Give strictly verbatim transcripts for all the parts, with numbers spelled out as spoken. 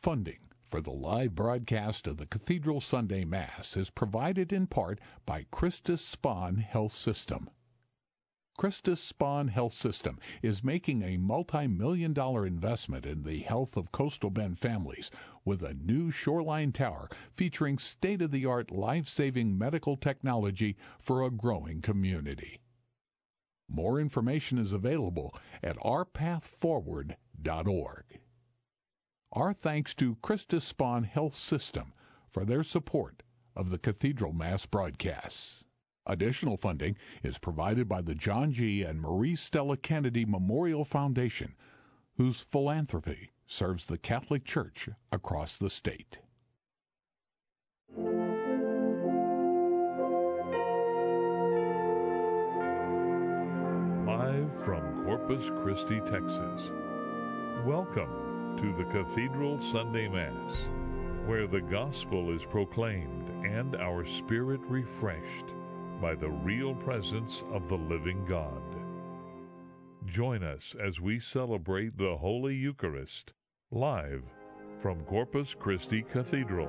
Funding for the live broadcast of the Cathedral Sunday Mass is provided in part by Christus Spohn Health System. Christus Spohn Health System is making a multi-million dollar investment in the health of Coastal Bend families with a new shoreline tower featuring state-of-the-art life-saving medical technology for a growing community. More information is available at our path forward dot org. Our thanks to Christus Spohn Health System for their support of the Cathedral Mass broadcasts. Additional funding is provided by the John G. and Marie Stella Kennedy Memorial Foundation, whose philanthropy serves the Catholic Church across the state. Live from Corpus Christi, Texas. Welcome to the Cathedral Sunday Mass, where the gospel is proclaimed and our spirit refreshed by the real presence of the living God. Join us as we celebrate the Holy Eucharist, live from Corpus Christi Cathedral.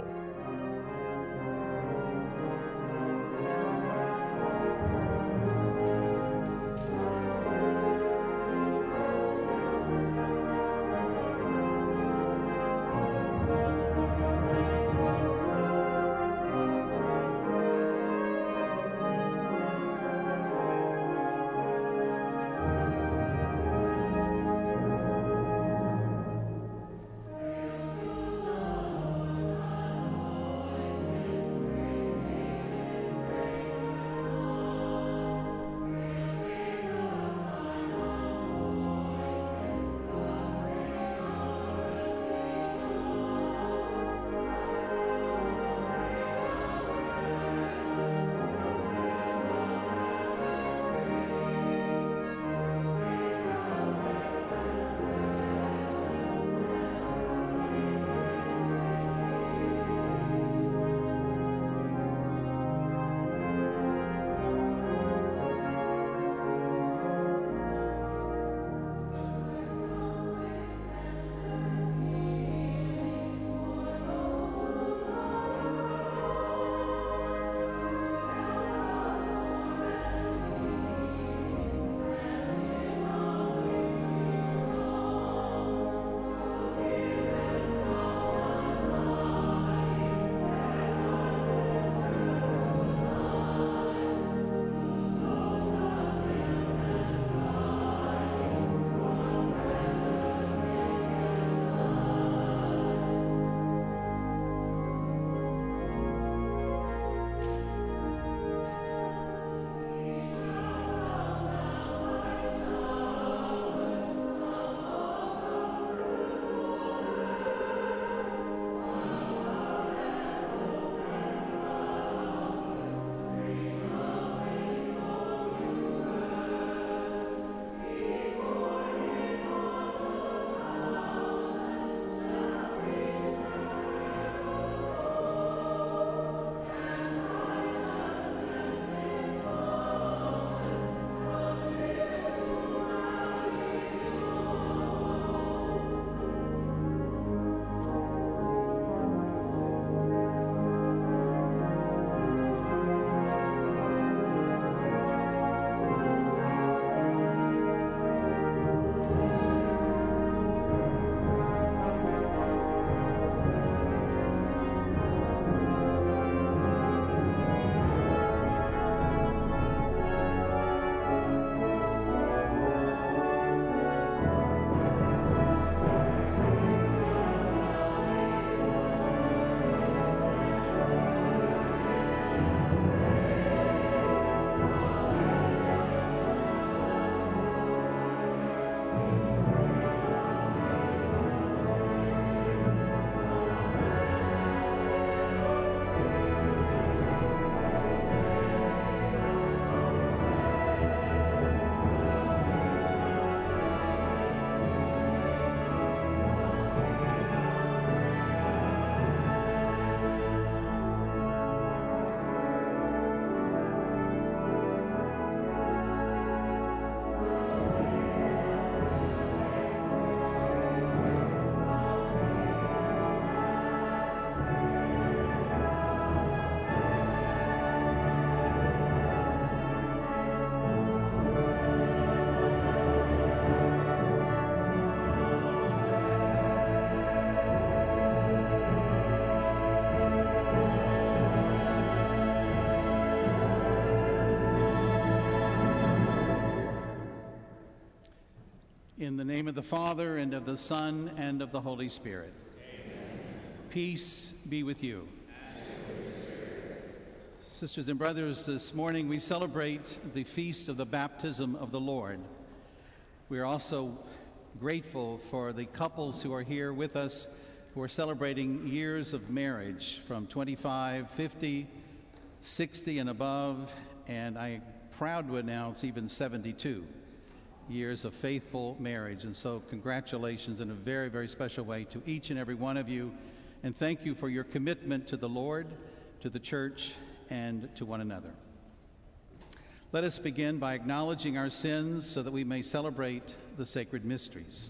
name of the Father, and of the Son, and of the Holy Spirit. Amen. Peace be with you. And with your spirit. Sisters and brothers, this morning we celebrate the feast of the baptism of the Lord. We are also grateful for the couples who are here with us who are celebrating years of marriage from twenty-five, fifty, sixty and above, and I'm proud to announce even seventy-two years of faithful marriage. And so congratulations in a very, very special way to each and every one of you. And thank you for your commitment to the Lord, to the church, and to one another. Let us begin by acknowledging our sins so that we may celebrate the sacred mysteries.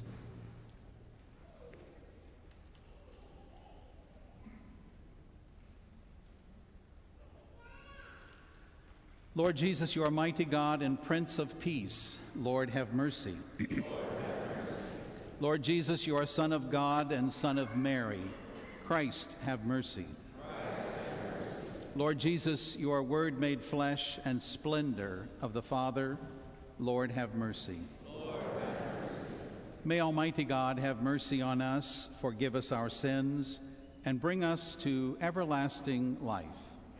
Lord Jesus, you are mighty God and Prince of Peace. Lord, have mercy. Lord, have mercy. Lord Jesus, you are Son of God and Son of Mary. Christ, have mercy. Christ, have mercy. Lord Jesus, you are Word made flesh and splendor of the Father. Lord, have mercy. Lord, have mercy. May Almighty God have mercy on us, forgive us our sins, and bring us to everlasting life.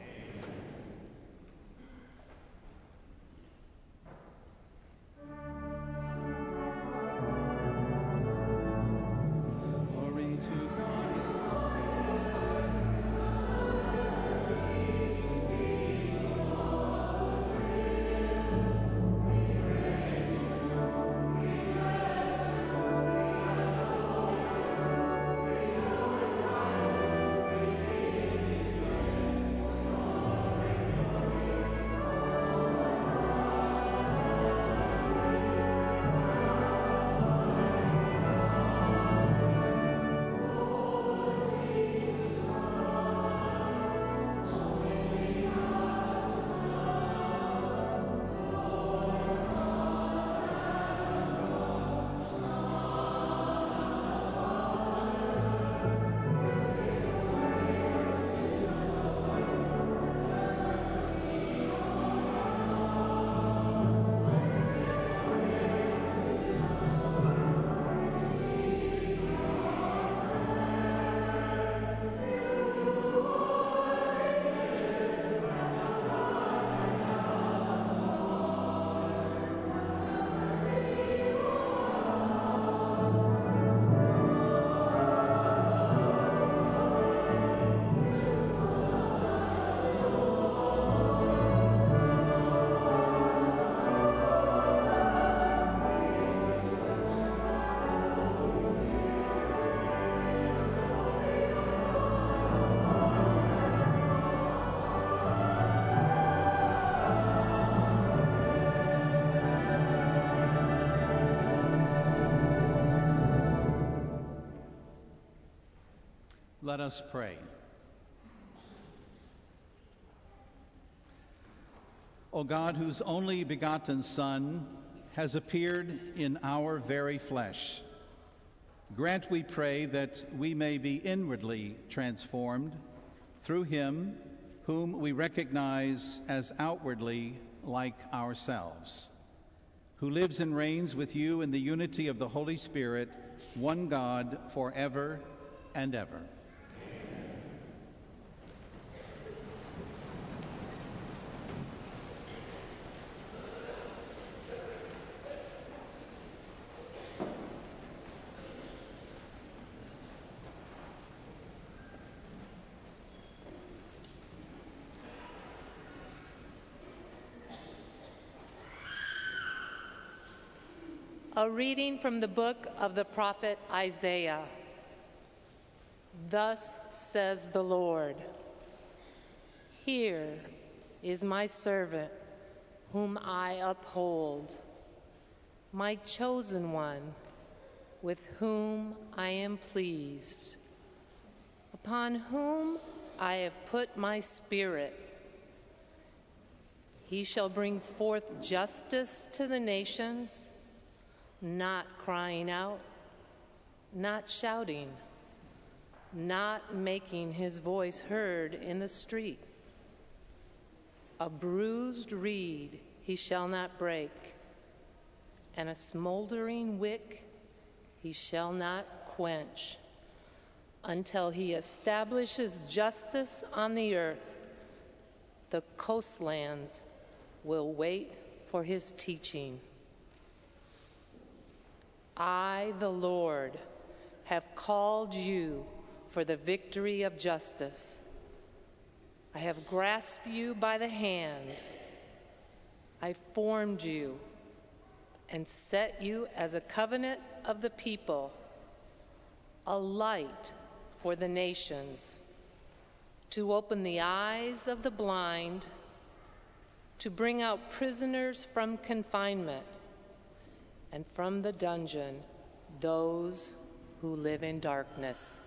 Let us pray. O God, whose only begotten Son has appeared in our very flesh, grant, we pray, that we may be inwardly transformed through him whom we recognize as outwardly like ourselves, who lives and reigns with you in the unity of the Holy Spirit, one God, forever and ever. A reading from the book of the prophet Isaiah. Thus says the Lord, "Here is my servant, whom I uphold, my chosen one, with whom I am pleased, upon whom I have put my spirit. He shall bring forth justice to the nations, not crying out, not shouting, not making his voice heard in the street. A bruised reed he shall not break, and a smoldering wick he shall not quench until he establishes justice on the earth. The coastlands will wait for his teaching. I, the Lord, have called you for the victory of justice. I have grasped you by the hand. I formed you and set you as a covenant of the people, a light for the nations, to open the eyes of the blind, to bring out prisoners from confinement, and from the dungeon those who live in darkness.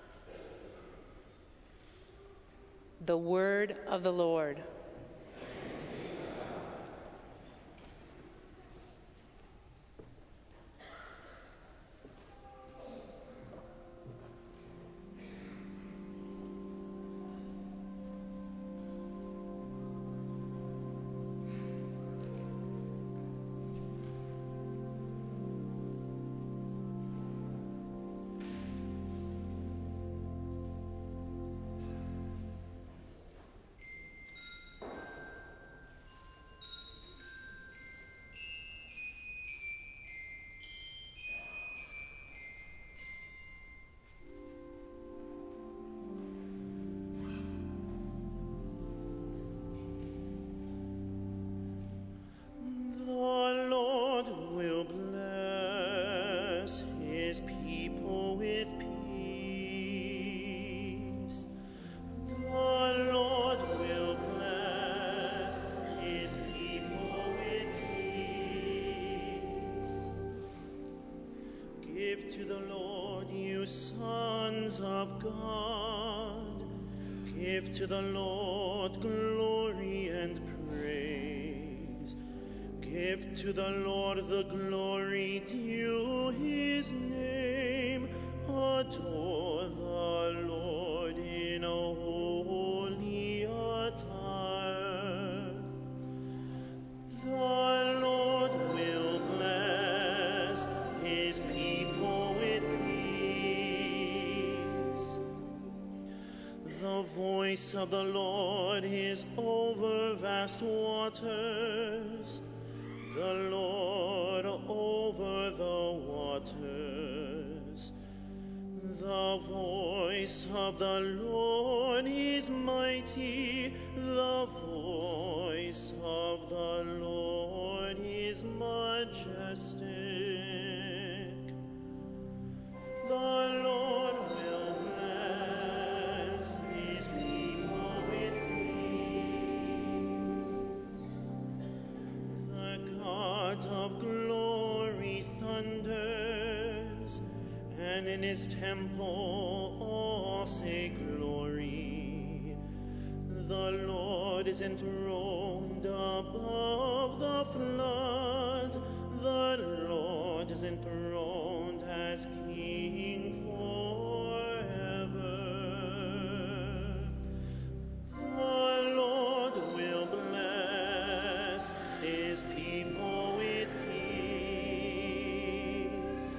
The word of the Lord. To the Lord, you sons of God, give to the Lord glory and praise. Give to the Lord the glory due his name. Adore the Lord in a holy attire. The Lord will bless his people with peace. The voice of the Lord is over vast waters. The Lord over the waters. The voice of the Lord is mighty. The voice of the Lord is majestic. The Lord will bless his people with peace. The God of glory thunders, and in his temple all say glory. The Lord is enthroned above the flood. The Lord is enthroned as King forever. The Lord will bless his people with peace.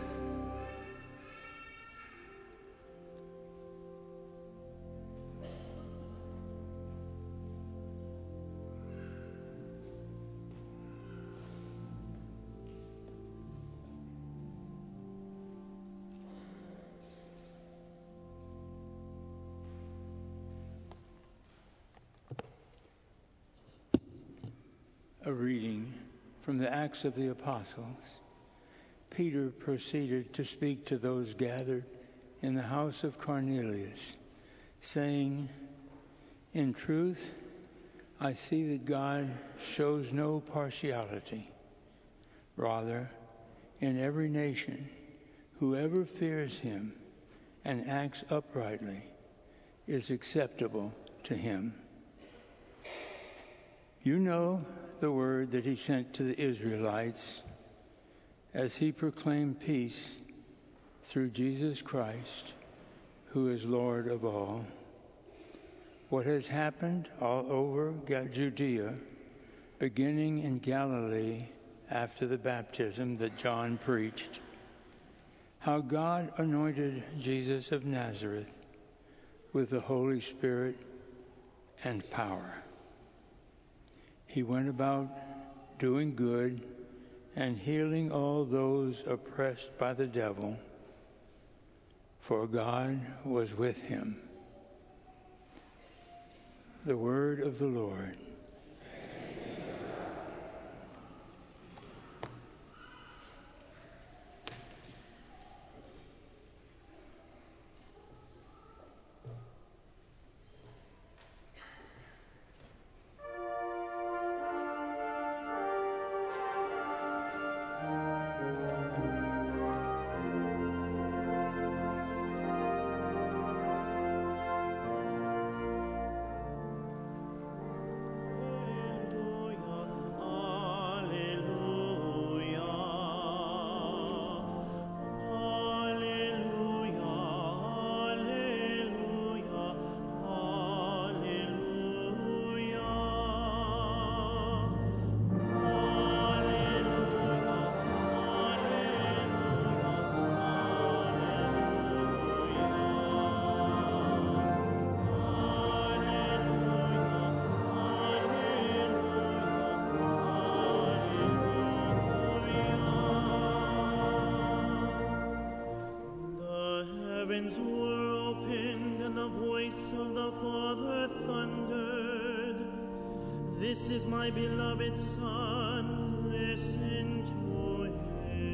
A reading from the Acts of the Apostles. Peter proceeded to speak to those gathered in the house of Cornelius, saying, "In truth, I see that God shows no partiality. Rather, in every nation, whoever fears him and acts uprightly is acceptable to him. You know the word that he sent to the Israelites as he proclaimed peace through Jesus Christ, who is Lord of all. What has happened all over Judea, beginning in Galilee after the baptism that John preached, how God anointed Jesus of Nazareth with the Holy Spirit and power. He went about doing good and healing all those oppressed by the devil, for God was with him. The word of the Lord. heavens were opened, and the voice of the Father thundered, "This is my beloved Son, listen to him."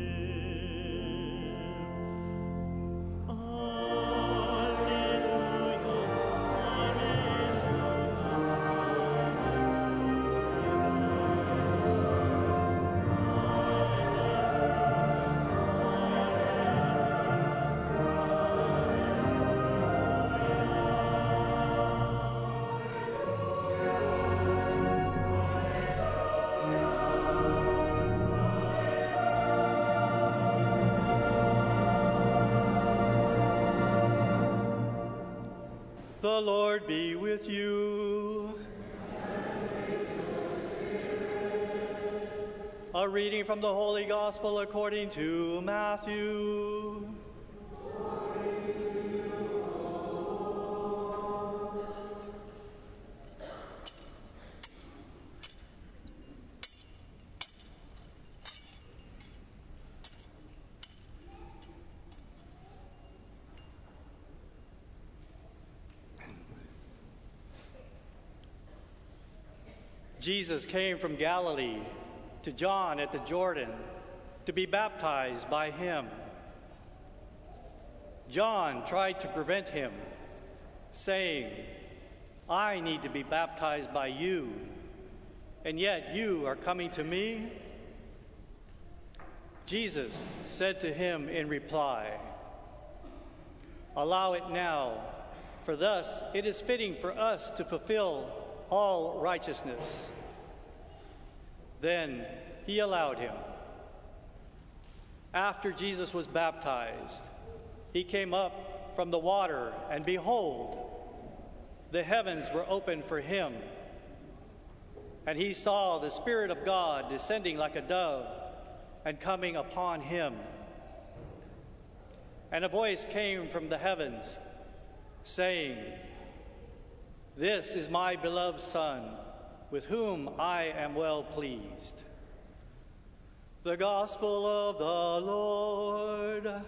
The Lord be with you. A reading from the Holy Gospel according to Matthew. Jesus came from Galilee to John at the Jordan to be baptized by him. John tried to prevent him, saying, "I need to be baptized by you, and yet you are coming to me?" Jesus said to him in reply, "Allow it now, for thus it is fitting for us to fulfill all righteousness." Then he allowed him. After Jesus was baptized, he came up from the water, and behold, the heavens were opened for him, and he saw the Spirit of God descending like a dove and coming upon him. And a voice came from the heavens, saying, "This is my beloved Son, with whom I am well pleased." The Gospel of the Lord.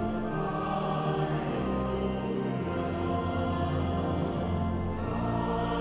Alleluia.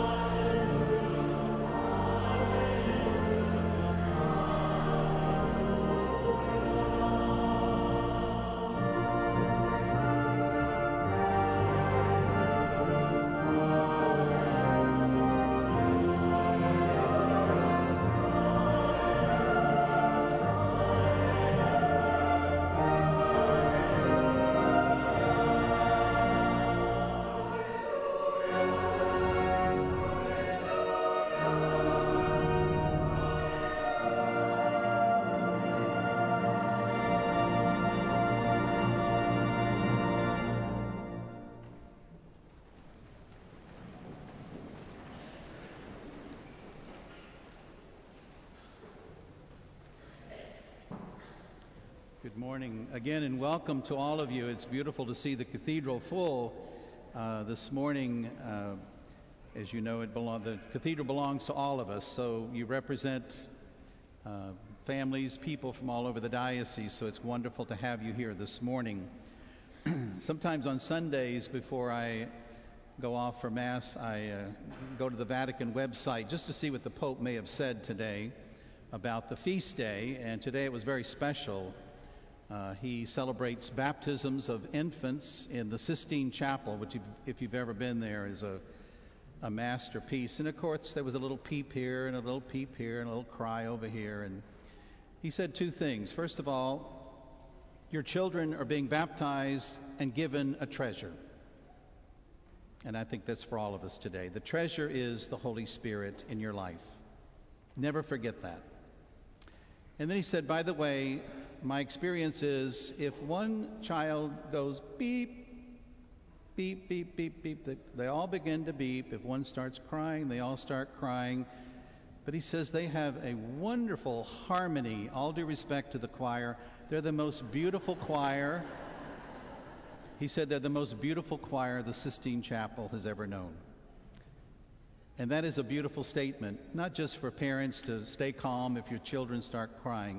Good morning again, and welcome to all of you. It's beautiful to see the cathedral full uh, this morning. Uh, as you know, it belong, the cathedral belongs to all of us, so you represent uh, families, people from all over the diocese, so it's wonderful to have you here this morning. Sometimes on Sundays, before I go off for Mass, I uh, go to the Vatican website just to see what the Pope may have said today about the feast day, and today it was very special. Uh, he celebrates baptisms of infants in the Sistine Chapel, which, if you've ever been there, is a, a masterpiece. And of course, there was a little peep here and a little peep here and a little cry over here. And he said two things. First of all, your children are being baptized and given a treasure. And I think that's for all of us today. The treasure is the Holy Spirit in your life. Never forget that. And then he said, by the way, my experience is if one child goes beep, beep, beep, beep, beep, they, they all begin to beep. If one starts crying, they all start crying. But he says they have a wonderful harmony, all due respect to the choir. They're the most beautiful choir. He said they're the most beautiful choir the Sistine Chapel has ever known. And that is a beautiful statement, not just for parents to stay calm if your children start crying.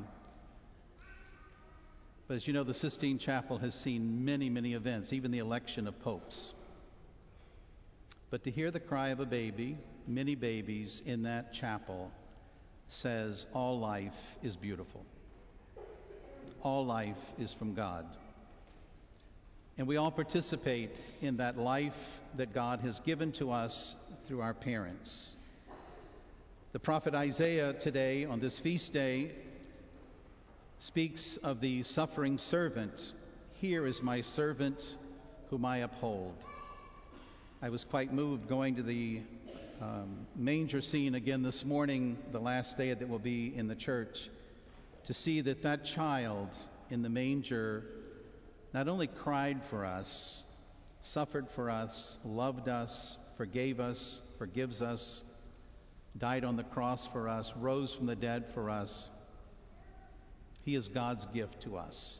But as you know, the Sistine Chapel has seen many, many events, even the election of popes. But to hear the cry of a baby, many babies in that chapel, says all life is beautiful. All life is from God. And we all participate in that life that God has given to us through our parents. The prophet Isaiah today, on this feast day, speaks of the suffering servant. Here is my servant whom I uphold. I was quite moved going to the um, manger scene again this morning, the last day that will be in the church, to see that that child in the manger not only cried for us, suffered for us, loved us, forgave us, forgives us, died on the cross for us, rose from the dead for us. He is God's gift to us.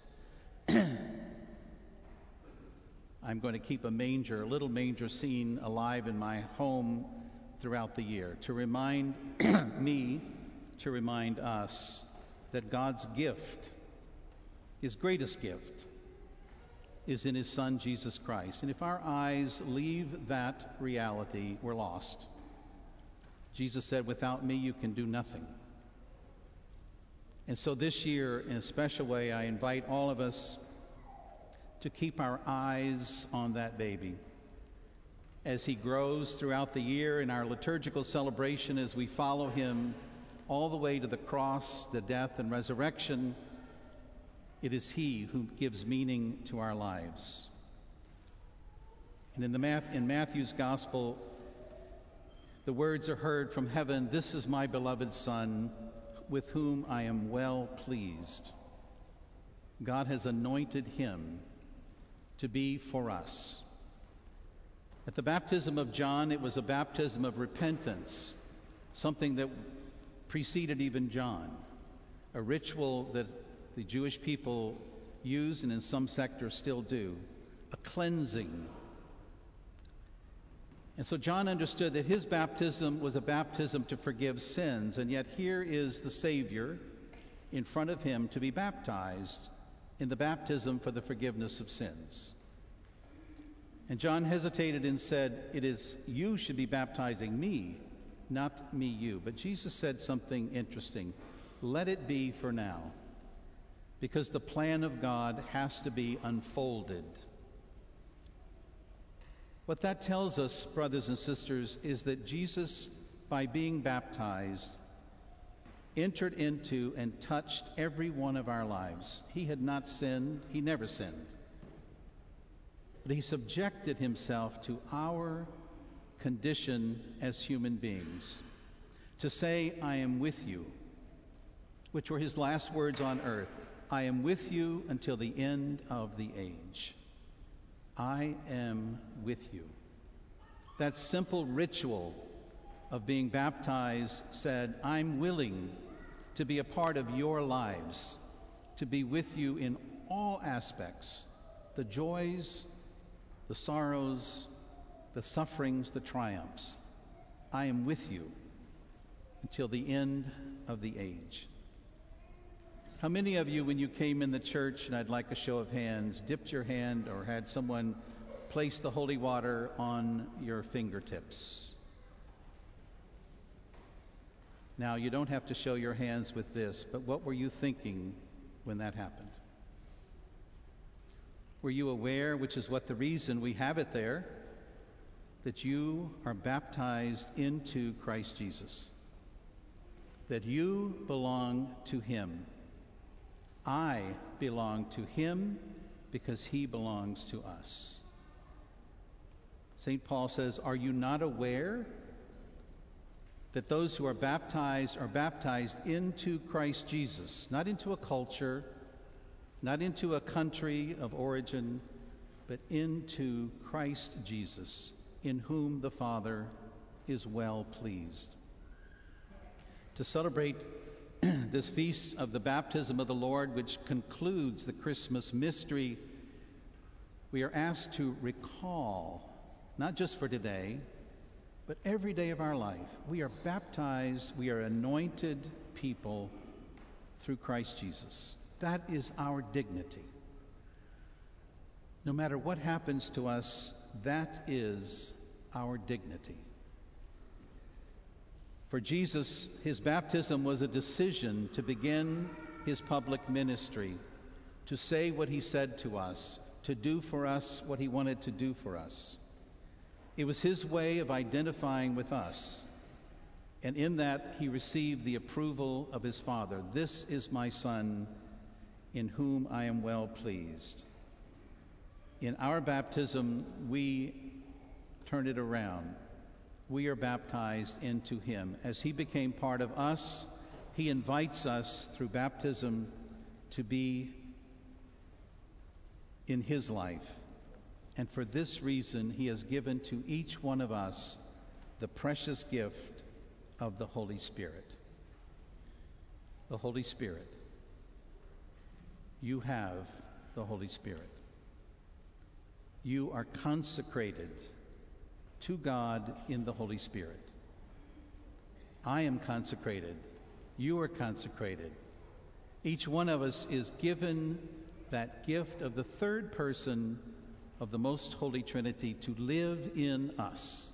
I'm going to keep a manger, a little manger scene alive in my home throughout the year to remind me, to remind us that God's gift, His greatest gift, is in His Son, Jesus Christ. And if our eyes leave that reality, we're lost. Jesus said, without me, you can do nothing. And so this year, in a special way, I invite all of us to keep our eyes on that baby as he grows throughout the year in our liturgical celebration, as we follow him all the way to the cross, the death, and resurrection. It is he who gives meaning to our lives. And in, the Math- in Matthew's Gospel, the words are heard from heaven, "This is my beloved Son, with whom I am well pleased." God has anointed him to be for us. At the baptism of John, it was a baptism of repentance, something that preceded even John, a ritual that the Jewish people use and in some sectors still do, a cleansing. And so John understood that his baptism was a baptism to forgive sins, and yet here is the Savior in front of him to be baptized in the baptism for the forgiveness of sins. And John hesitated and said, "It is you should be baptizing me, not me you." But Jesus said something interesting. Let it be for now, because the plan of God has to be unfolded. What that tells us, brothers and sisters, is that Jesus, by being baptized, entered into and touched every one of our lives. He had not sinned. He never sinned. But he subjected himself to our condition as human beings. To say, "I am with you," which were his last words on earth. I am with you until the end of the age. I am with you. That simple ritual of being baptized said, I'm willing to be a part of your lives. to be with you in all aspects, the joys, the sorrows, the sufferings, the triumphs. I am with you until the end of the age. How many of you, when you came in the church, and I'd like a show of hands, dipped your hand or had someone place the holy water on your fingertips? Now, you don't have to show your hands with this, but what were you thinking when that happened? Were you aware, which is what the reason we have it there, that you are baptized into Christ Jesus? That you belong to Him. I belong to Him because He belongs to us. Saint Paul says, are you not aware that those who are baptized are baptized into Christ Jesus, not into a culture, not into a country of origin, but into Christ Jesus, in whom the Father is well pleased. To celebrate this feast of the baptism of the Lord, which concludes the Christmas mystery, we are asked to recall, not just for today, but every day of our life, we are baptized, we are anointed people through Christ Jesus. That is our dignity. No matter what happens to us, that is our dignity. For Jesus, his baptism was a decision to begin his public ministry, to say what he said to us, to do for us what he wanted to do for us. It was his way of identifying with us, and in that he received the approval of his Father. This is my Son, in whom I am well pleased. In our baptism, we turn it around. We are baptized into him. As he became part of us, he invites us through baptism to be in his life. And for this reason, he has given to each one of us the precious gift of the Holy Spirit. The Holy Spirit. You have the Holy Spirit. You are consecrated to God in the Holy Spirit. I am consecrated. You are consecrated. Each one of us is given that gift of the third person of the Most Holy Trinity to live in us.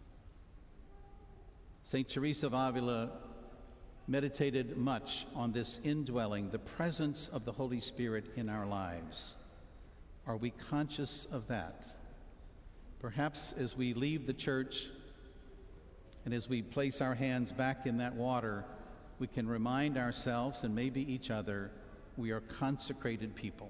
Saint Teresa of Avila meditated much on this indwelling, the presence of the Holy Spirit in our lives. Are we conscious of that? Perhaps as we leave the church and as we place our hands back in that water, we can remind ourselves and maybe each other, we are consecrated people.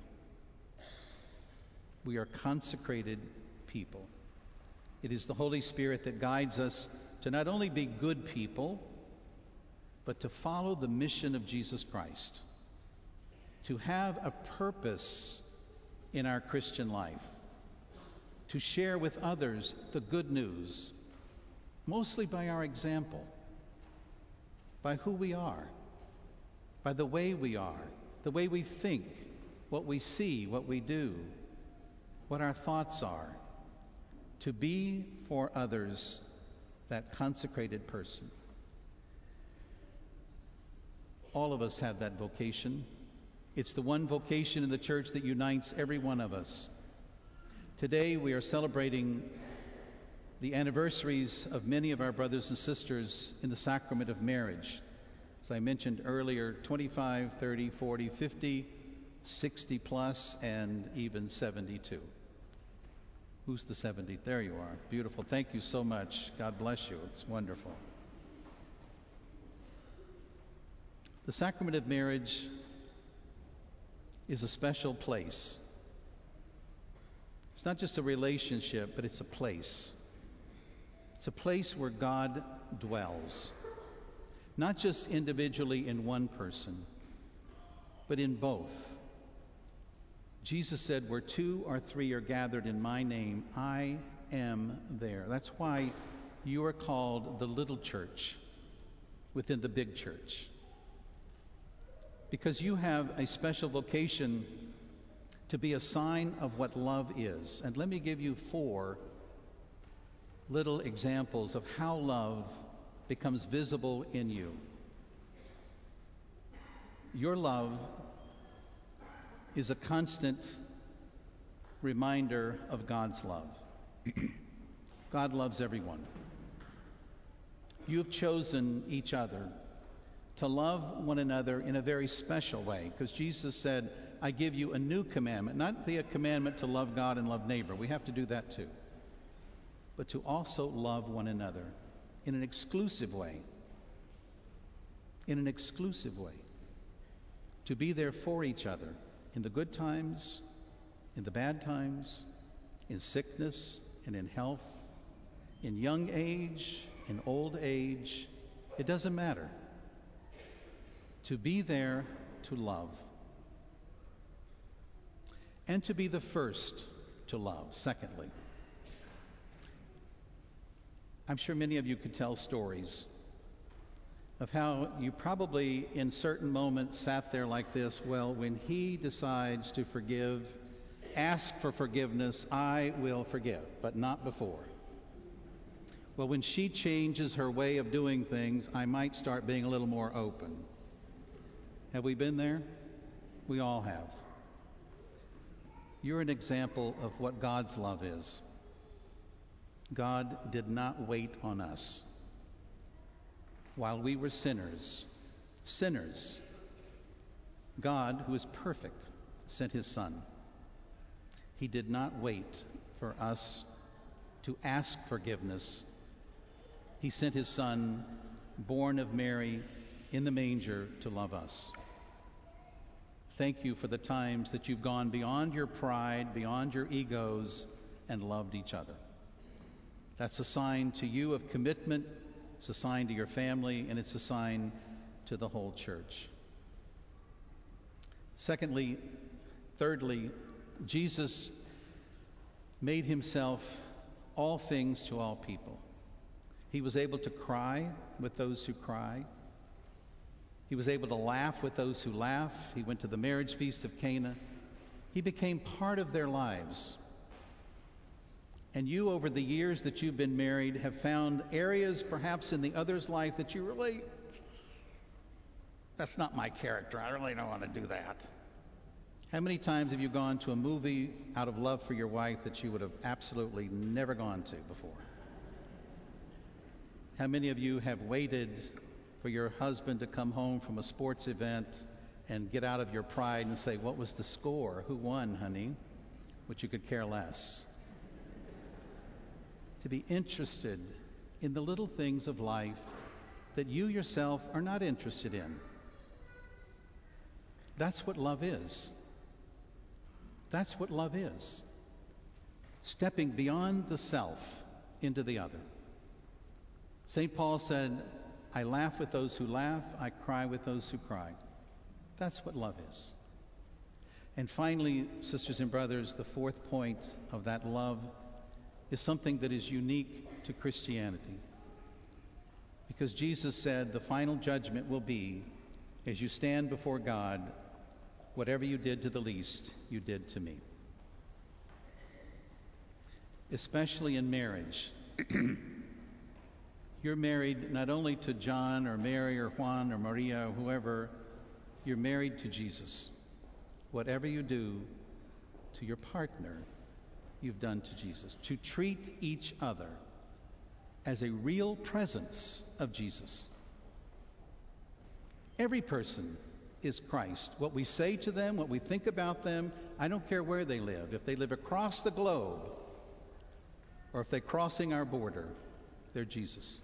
We are consecrated people. It is the Holy Spirit that guides us to not only be good people, but to follow the mission of Jesus Christ, to have a purpose in our Christian life, to share with others the good news, mostly by our example, by who we are, by the way we are, the way we think, what we see, what we do, what our thoughts are, to be for others that consecrated person. All of us have that vocation. It's the one vocation in the church that unites every one of us. Today we are celebrating the anniversaries of many of our brothers and sisters in the sacrament of marriage. As I mentioned earlier, twenty-five, thirty, forty, fifty, sixty plus, and even seventy-two. Who's the seventy? There you are. Beautiful. Thank you so much. God bless you. It's wonderful. The sacrament of marriage is a special place. It's not just a relationship, but it's a place. It's a place where God dwells, not just individually in one person, but in both. Jesus said, where two or three are gathered in my name, I am there. That's why you are called the little church within the big church. because you have a special vocation to be a sign of what love is. And let me give you four little examples of how love becomes visible in you. Your love is a constant reminder of God's love. God loves everyone. You have chosen each other to love one another in a very special way, because Jesus said, I give you a new commandment, not the commandment to love God and love neighbor. We have to do that too. But to also love one another in an exclusive way. In an exclusive way. To be there for each other in the good times, in the bad times, in sickness and in health, in young age, in old age. It doesn't matter. To be there to love. And to be the first to love, secondly. I'm sure many of you could tell stories of how you probably in certain moments sat there like this. Well, when he decides to forgive, ask for forgiveness, I will forgive, but not before. Well, when she changes her way of doing things, I might start being a little more open. Have we been there? We all have. You're an example of what God's love is. God did not wait on us. While we were sinners, sinners, God, who is perfect, sent his Son. He did not wait for us to ask forgiveness. He sent his Son, born of Mary, in the manger to love us. Thank you for the times that you've gone beyond your pride, beyond your egos, and loved each other. That's a sign to you of commitment, it's a sign to your family, and it's a sign to the whole church. Secondly, thirdly, Jesus made himself all things to all people. He was able to cry with those who cry. He was able to laugh with those who laugh. He went to the marriage feast of Cana. He became part of their lives. And you, over the years that you've been married, have found areas perhaps in the other's life that you really, that's not my character. I really don't want to do that. How many times have you gone to a movie out of love for your wife that you would have absolutely never gone to before? How many of you have waited for your husband to come home from a sports event and get out of your pride and say, what was the score? Who won, honey? Which you could care less. To be interested in the little things of life that you yourself are not interested in. That's what love is. That's what love is. Stepping beyond the self into the other. Saint Paul said, I laugh with those who laugh, I cry with those who cry. That's what love is. And finally, sisters and brothers, the fourth point of that love is something that is unique to Christianity. Because Jesus said the final judgment will be, as you stand before God, whatever you did to the least, you did to me. Especially in marriage. You're married not only to John or Mary or Juan or Maria or whoever, you're married to Jesus. Whatever you do to your partner, you've done to Jesus. To treat each other as a real presence of Jesus. Every person is Christ. What we say to them, what we think about them, I don't care where they live. If they live across the globe, or if they're crossing our border, they're Jesus.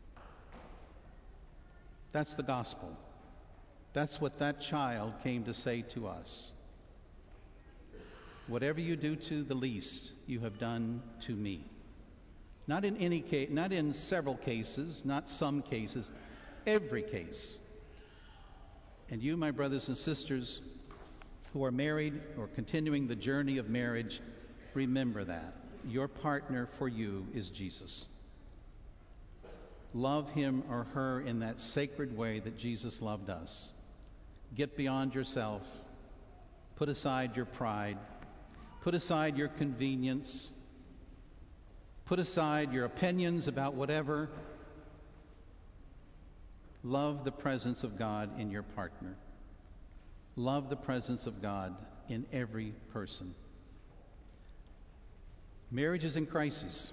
That's the gospel. That's what that child came to say to us. Whatever you do to the least, you have done to me. Not in any case, not in several cases, not some cases, every case. And you, my brothers and sisters, who are married or continuing the journey of marriage, remember that. Your partner for you is Jesus. Love him or her in that sacred way that Jesus loved us. Get beyond yourself. Put aside your pride. Put aside your convenience. Put aside your opinions about whatever. Love the presence of God in your partner. Love the presence of God in every person. Marriage is in crisis,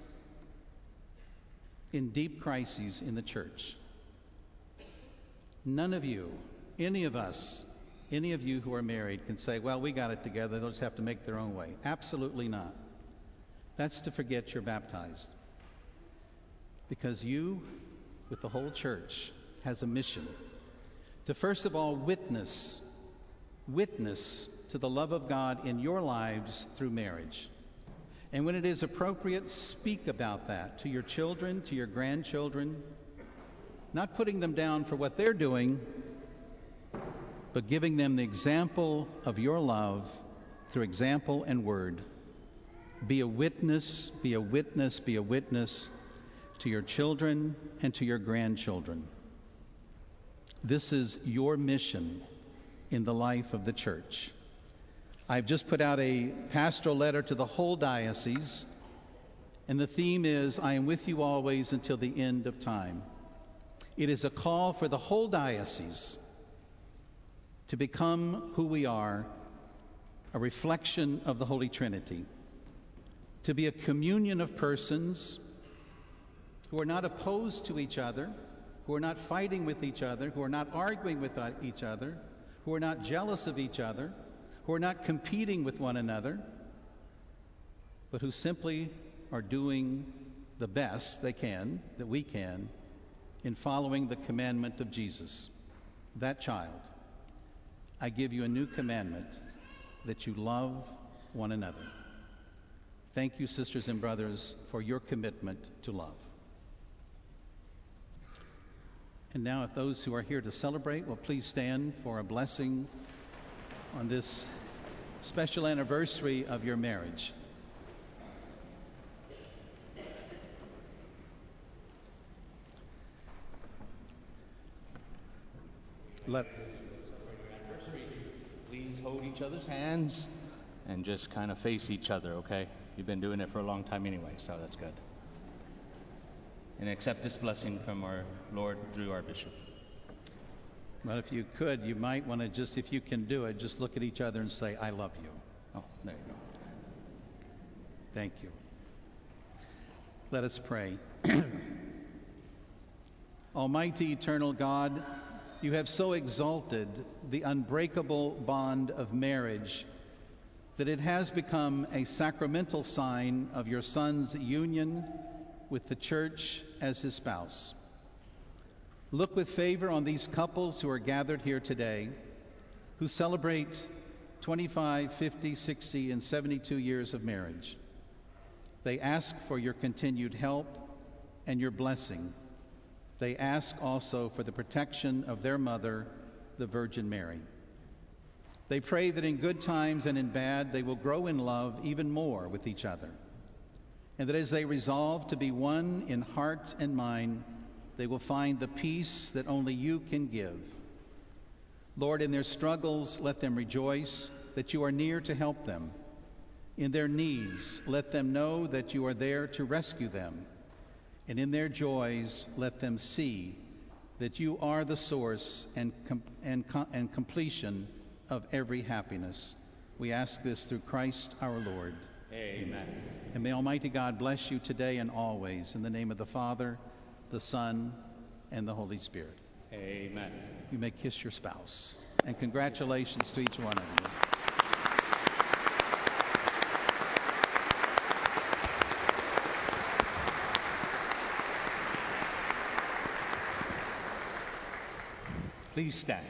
in deep crises in the church. None of you, any of us, any of you who are married can say, well, we got it together, they'll just have to make their own way. Absolutely not. That's to forget you're baptized. Because you, with the whole church, has a mission to first of all witness, witness to the love of God in your lives through marriage. And when it is appropriate, speak about that to your children, to your grandchildren, not putting them down for what they're doing, but giving them the example of your love through example and word. Be a witness, be a witness, be a witness to your children and to your grandchildren. This is your mission in the life of the church. I've just put out a pastoral letter to the whole diocese, and the theme is, I am with you always until the end of time. It is a call for the whole diocese to become who we are, a reflection of the Holy Trinity, to be a communion of persons who are not opposed to each other, who are not fighting with each other, who are not arguing with each other, who are not jealous of each other, who are not competing with one another, but who simply are doing the best they can, that we can, in following the commandment of Jesus. That child, I give you a new commandment, that you love one another. Thank you, sisters and brothers, for your commitment to love. And now, if those who are here to celebrate will please stand for a blessing on this special anniversary of your marriage. Let Please hold each other's hands and just kind of face each other, okay? You've been doing it for a long time anyway, so that's good. And accept this blessing from our Lord through our bishop. Well, if you could, you might want to just, if you can do it, just look at each other and say, I love you. Oh, there you go. Thank you. Let us pray. Almighty, eternal God, you have so exalted the unbreakable bond of marriage that it has become a sacramental sign of your Son's union with the church as his spouse. Look with favor on these couples who are gathered here today, who celebrate twenty-five, fifty, sixty, and seventy-two years of marriage. They ask for your continued help and your blessing. They ask also for the protection of their mother, the Virgin Mary. They pray that in good times and in bad, they will grow in love even more with each other, and that as they resolve to be one in heart and mind, they will find the peace that only you can give. Lord, in their struggles, let them rejoice that you are near to help them. In their needs, let them know that you are there to rescue them. And in their joys, let them see that you are the source and, com- and, com- and completion of every happiness. We ask this through Christ our Lord. Amen. And may Almighty God bless you today and always, in the name of the Father, the Son, and the Holy Spirit. Amen. You may kiss your spouse. And congratulations to each one of you. Please stand.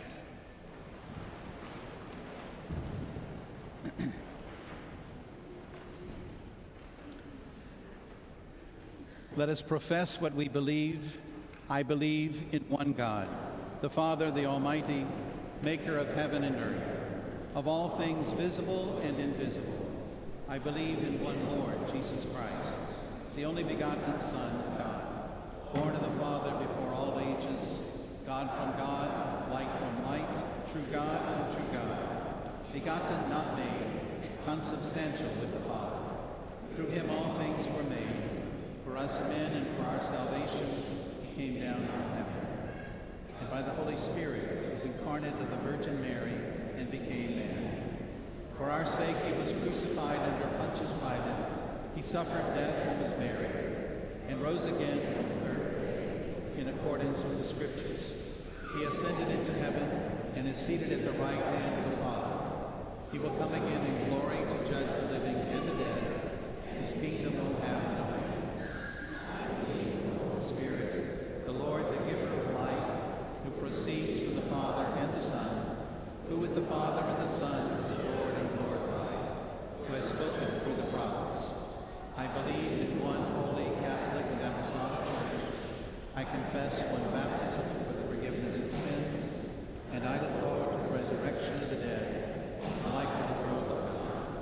Let us profess what we believe. I believe in one God, the Father, the Almighty, maker of heaven and earth, of all things visible and invisible. I believe in one Lord, Jesus Christ, the only begotten Son of God, born of the Father before all ages, God from God, light from light, true God from true God, begotten, not made, consubstantial with the Father. Through him all things were made. For us men and for our salvation, he came down from heaven. And by the Holy Spirit was incarnate of the Virgin Mary and became man. For our sake he was crucified under Pontius Pilate. He suffered death and was buried, and rose again from the third day, in accordance with the Scriptures. He ascended into heaven and is seated at the right hand of the Father. He will come again in glory to judge the living and the dead. His kingdom will have no end. I believe in the Holy Spirit, the Lord, the giver of life, who proceeds from the Father and the Son, who with the Father and the Son is adored and glorified, who has spoken through the prophets. I believe in one holy, Catholic, and Apostolic Church. I confess one baptism for the forgiveness of sins, and I look forward to the resurrection of the dead, and the life of the world to come.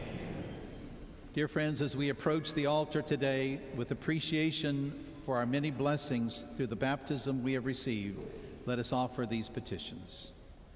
Dear friends, as we approach the altar today with appreciation for our many blessings through the baptism we have received, let us offer these petitions.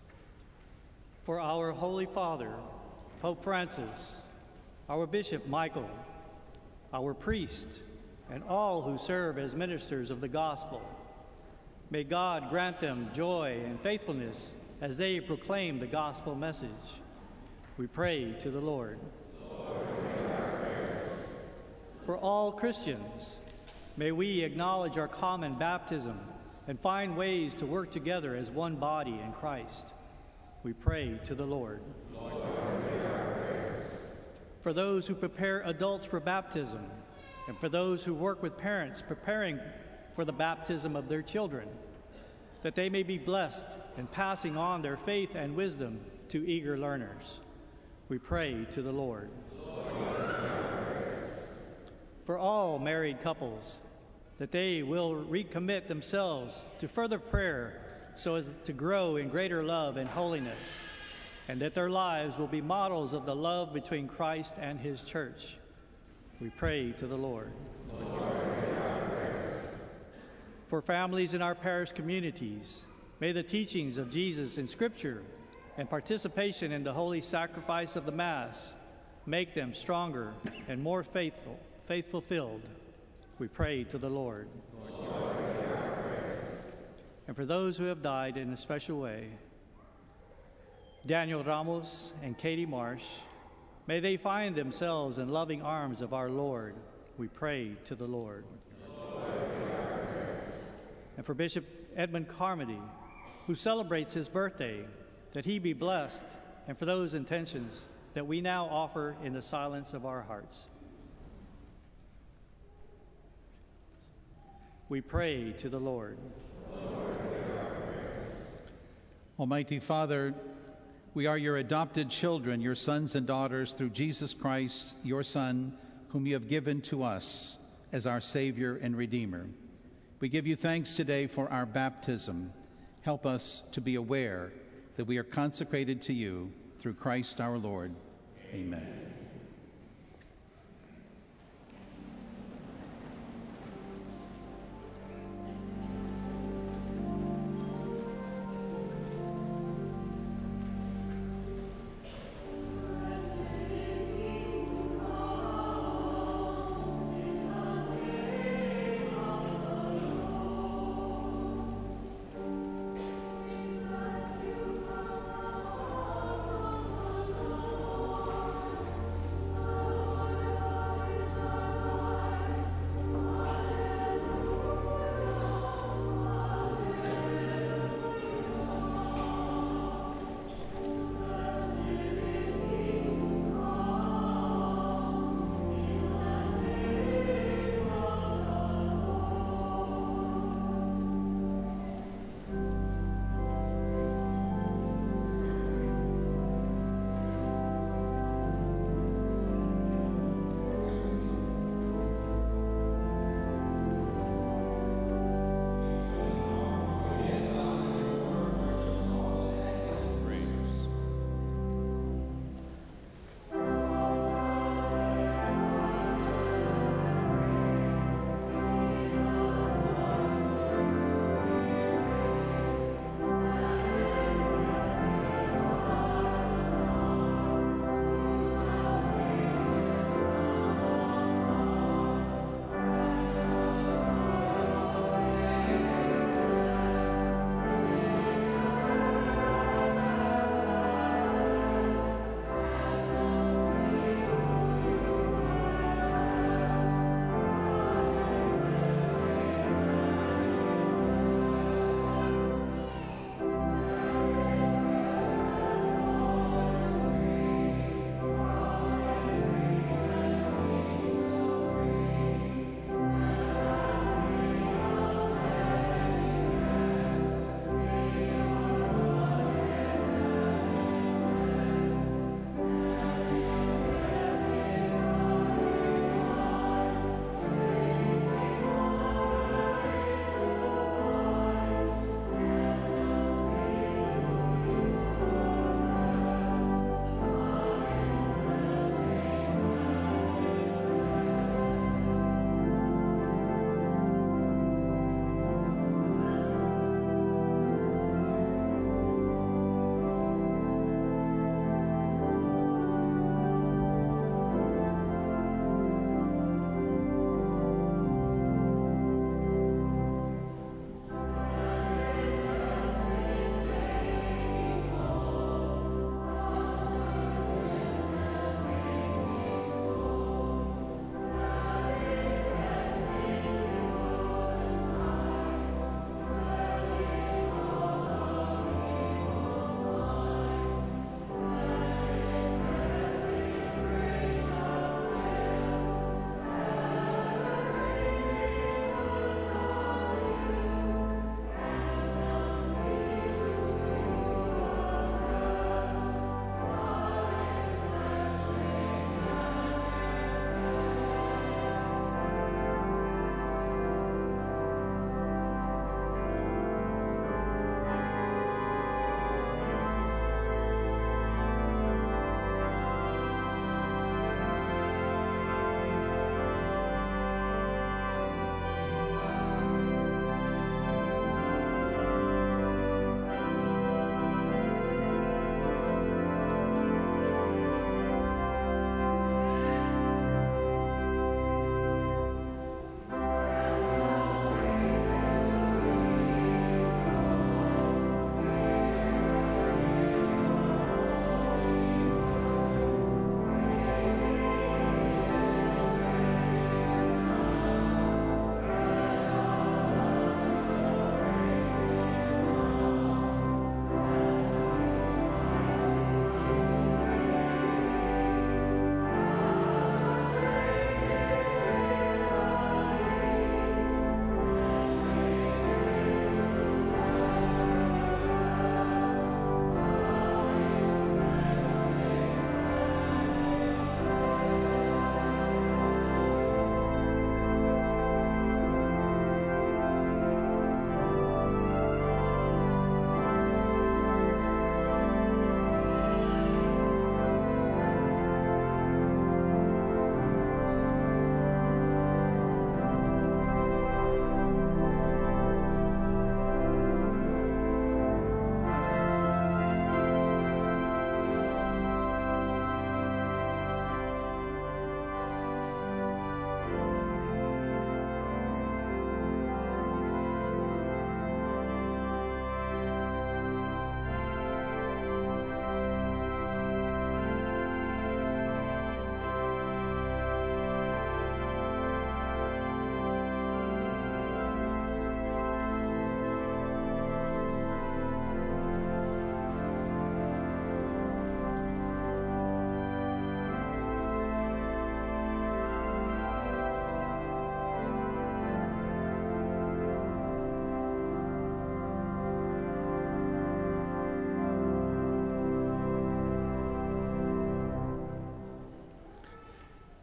For our Holy Father, Pope Francis, our Bishop Michael, our priest, and all who serve as ministers of the gospel, may God grant them joy and faithfulness as they proclaim the gospel message. We pray to the Lord. Lord, hear our prayer. For all Christians, may we acknowledge our common baptism and find ways to work together as one body in Christ. We pray to the Lord. Lord, hear our prayer. For those who prepare adults for baptism, and for those who work with parents preparing for the baptism of their children, that they may be blessed in passing on their faith and wisdom to eager learners. We pray to the Lord. Lord, for all married couples, that they will recommit themselves to further prayer so as to grow in greater love and holiness, and that their lives will be models of the love between Christ and his church. We pray to the Lord. Lord, for families in our parish communities, may the teachings of Jesus in Scripture and participation in the holy sacrifice of the Mass make them stronger and more faithful, faith-fulfilled. We pray to the Lord. Lord, and for those who have died in a special way, Daniel Ramos and Katie Marsh, may they find themselves in loving arms of our Lord. We pray to the Lord. Lord, and for Bishop Edmund Carmody, who celebrates his birthday, that he be blessed, and for those intentions that we now offer in the silence of our hearts. We pray to the Lord. Lord, Almighty Father, we are your adopted children, your sons and daughters, through Jesus Christ, your Son, whom you have given to us as our Savior and Redeemer. We give you thanks today for our baptism. Help us to be aware that we are consecrated to you through Christ our Lord. Amen.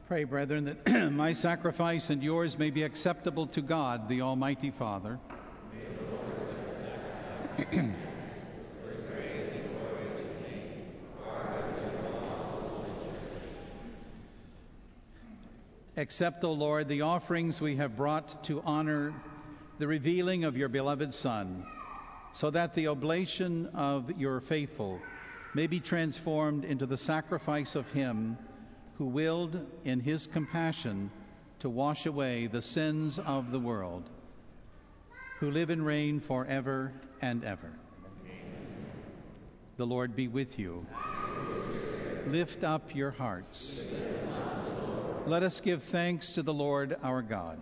Pray, brethren, that my sacrifice and yours may be acceptable to God, the Almighty Father. Accept, O Lord, the offerings we have brought to honor the revealing of your beloved Son, so that the oblation of your faithful may be transformed into the sacrifice of him who willed in his compassion to wash away the sins of the world, who live and reign forever and ever. The Lord be with you. Lift up your hearts. Let us give thanks to the Lord our God.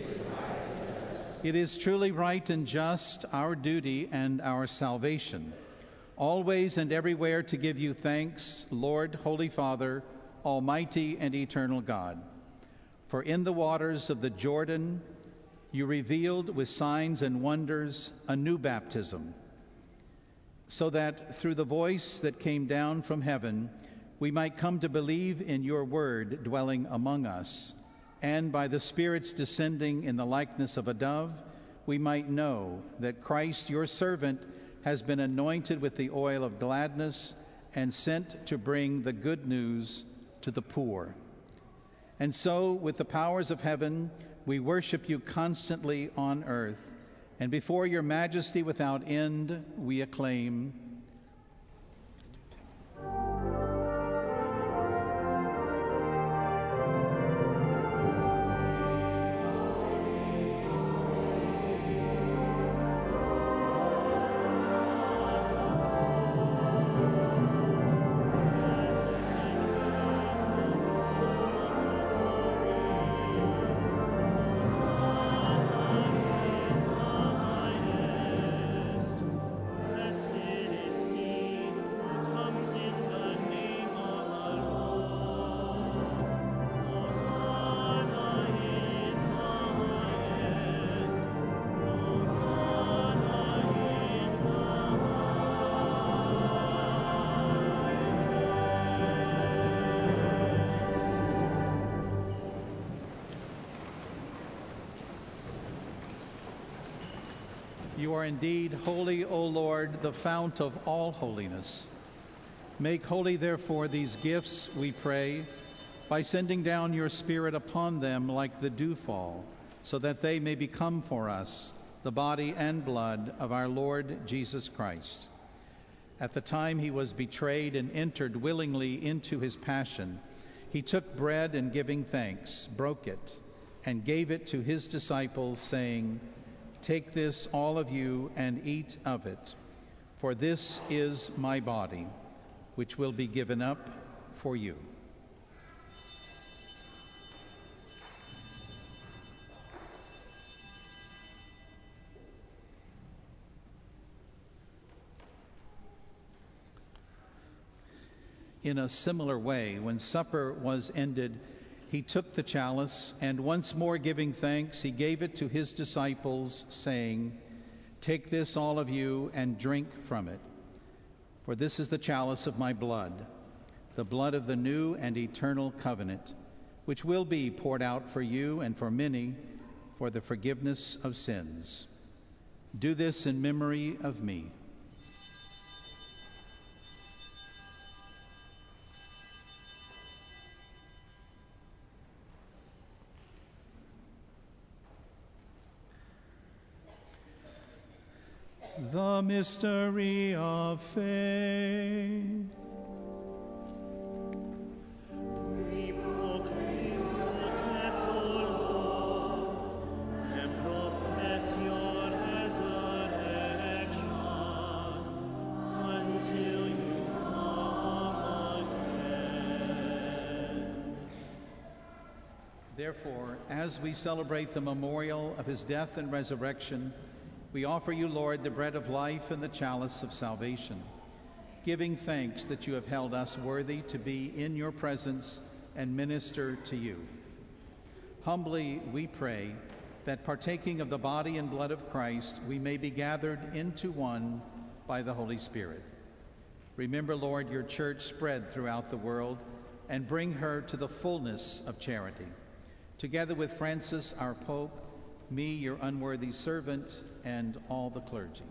It is truly right and just, our duty and our salvation, always and everywhere to give you thanks, Lord, Holy Father, Almighty and eternal God. For in the waters of the Jordan you revealed with signs and wonders a new baptism, so that through the voice that came down from heaven we might come to believe in your word dwelling among us, and by the Spirit's descending in the likeness of a dove, we might know that Christ, your servant, has been anointed with the oil of gladness and sent to bring the good news to the poor. And so, with the powers of heaven, we worship you constantly on earth, and before your majesty without end, we acclaim, You are indeed holy, O Lord, the fount of all holiness. Make holy, therefore, these gifts, we pray, by sending down your Spirit upon them like the dewfall, so that they may become for us the body and blood of our Lord Jesus Christ. At the time he was betrayed and entered willingly into his passion, he took bread and giving thanks, broke it, and gave it to his disciples, saying, "Take this, all of you, and eat of it, for this is my body, which will be given up for you." In a similar way, when supper was ended, he took the chalice, and once more giving thanks, he gave it to his disciples, saying, "Take this, all of you, and drink from it. For this is the chalice of my blood, the blood of the new and eternal covenant, which will be poured out for you and for many for the forgiveness of sins. Do this in memory of me." The mystery of faith. We proclaim your death, O Lord, and profess your resurrection until you come again. Therefore, as we celebrate the memorial of his death and resurrection, we offer you, Lord, the bread of life and the chalice of salvation, giving thanks that you have held us worthy to be in your presence and minister to you. Humbly we pray that, partaking of the body and blood of Christ, we may be gathered into one by the Holy Spirit. Remember, Lord, your church spread throughout the world, and bring her to the fullness of charity. Together with Francis, our Pope, me, your unworthy servant, and all the clergy.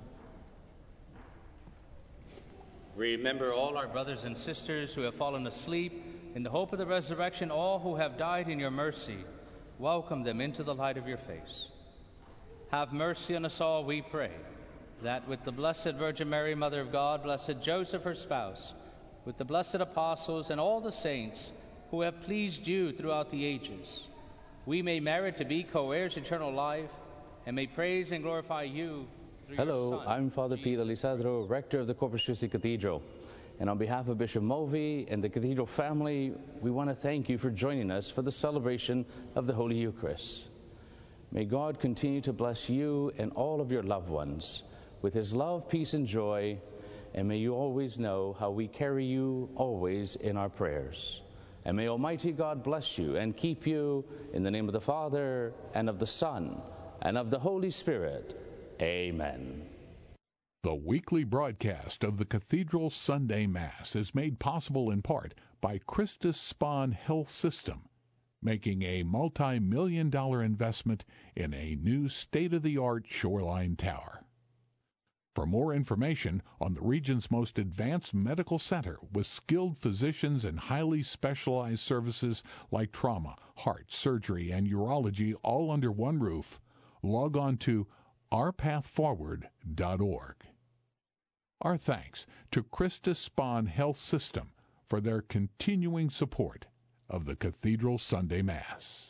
Remember all our brothers and sisters who have fallen asleep in the hope of the resurrection, all who have died in your mercy. Welcome them into the light of your face. Have mercy on us all, we pray, that with the Blessed Virgin Mary, Mother of God, Blessed Joseph, her spouse, with the blessed apostles and all the saints who have pleased you throughout the ages, we may merit to be co-heirs of eternal life and may praise and glorify you through Hello, your Son, I'm Father Jesus Peter Lisadro, rector of the Corpus Christi Cathedral. And on behalf of Bishop Mulvey and the Cathedral family, we want to thank you for joining us for the celebration of the Holy Eucharist. May God continue to bless you and all of your loved ones with his love, peace, and joy, and may you always know how we carry you always in our prayers. And may Almighty God bless you and keep you in the name of the Father, and of the Son, and of the Holy Spirit. Amen. The weekly broadcast of the Cathedral Sunday Mass is made possible in part by Christus Spohn Health System, making a multi-million dollar investment in a new state-of-the-art shoreline tower. For more information on the region's most advanced medical center with skilled physicians and highly specialized services like trauma, heart, surgery, and urology all under one roof, log on to our path forward dot org. Our thanks to Christus Spohn Health System for their continuing support of the Cathedral Sunday Mass.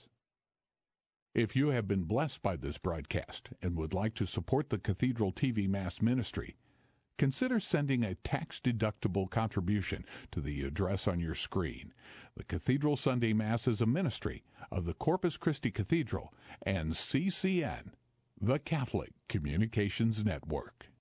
If you have been blessed by this broadcast and would like to support the Cathedral T V Mass ministry, consider sending a tax-deductible contribution to the address on your screen. The Cathedral Sunday Mass is a ministry of the Corpus Christi Cathedral and C C N, the Catholic Communications Network.